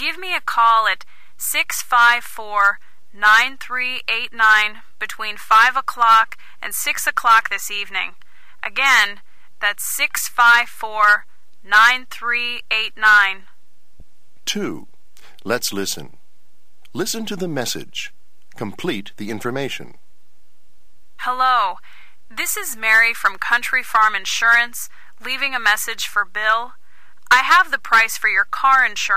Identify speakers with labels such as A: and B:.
A: give me a call at 654-9389 between 5 o'clock and 6 o'clock this evening. Again, that's 654-9389.
B: 2. Let's listen. Listen to the message. Complete the information.
A: Hello, this is Mary from Country Farm Insurance, leaving a message for Bill. I have the price for your car insurance